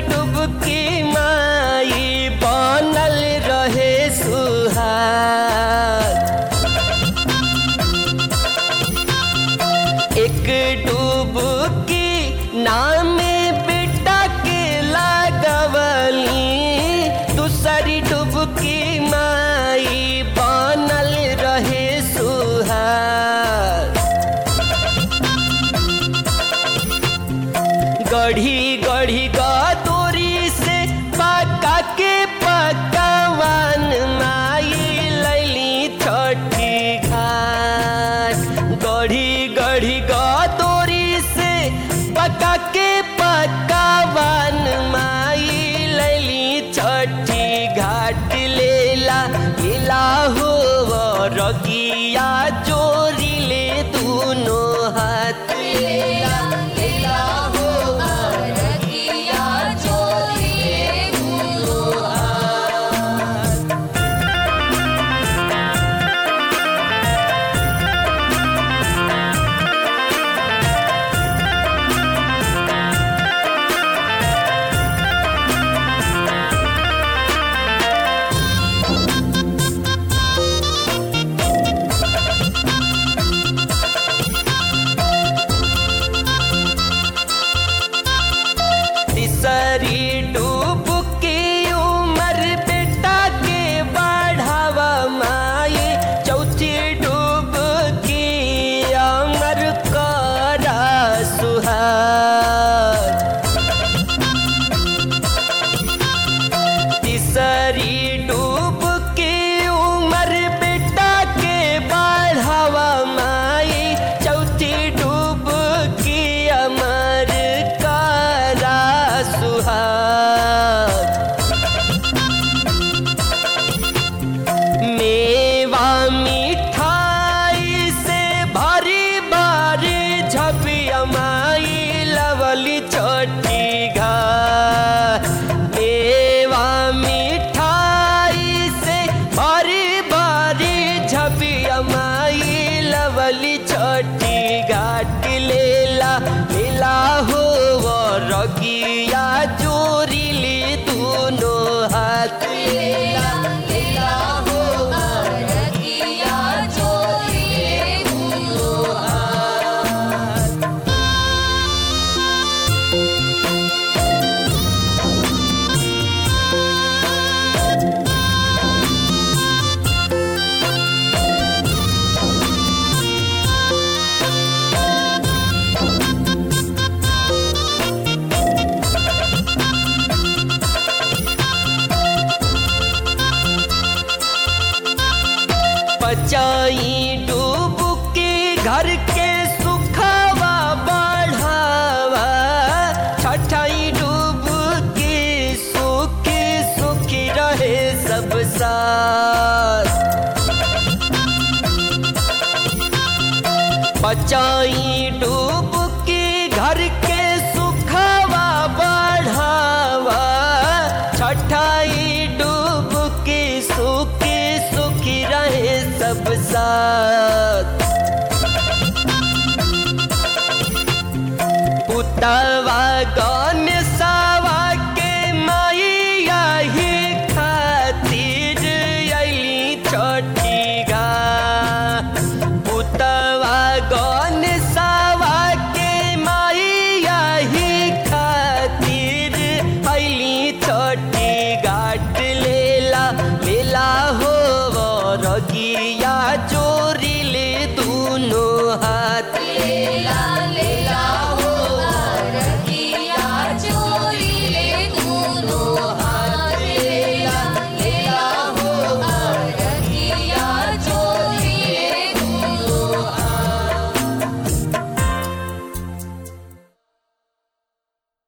डुबकी माई बनल रहे सुहाग। एक डुबकी नाम बेटा के लगवली, दूसरी डुबकी माई बनल रहे सुहाग। गढ़ी गढ़ी गदोरी से पका के पकवान माई लैली छठी घाट। गढ़ी गढ़ी गदोरी से पका के पकवान माई लैली छठी घाट। लेला लेला हो रगिया जोरी ले दोनों हाथ। लेला लेला हो रगिया जोरी ले दोनों हाथ। तीसरी डुबकी उमर बेटा के बढ़ावा माई। चौथी डुबकी अमर करा सुहाग। तीसरी डुबकी उमर बेटा के बढ़ावा माई। चौथी डुबकी अमर करा सुहाग। मेवा मिठाई से भरी भरी झपिया माई लवली छठी घाट। मेवा मिठाई से भरी भरी झपिया माई लवली छठी घाट। लेला लेला हो रगिया जोरी ले दोनों हाथ। लेला लेला हो रगिया जोरी ले दोनों हाथ। बचाई डुबकी घर के सुखावा बढ़ावा। छठाई डुबकी सुखी सुखी रहे सब साथ। बचाई डुबकी घर के सुखावा बढ़ावा। छठाई डुबकी सुखी सुखी रहे सब साथ। पुतवा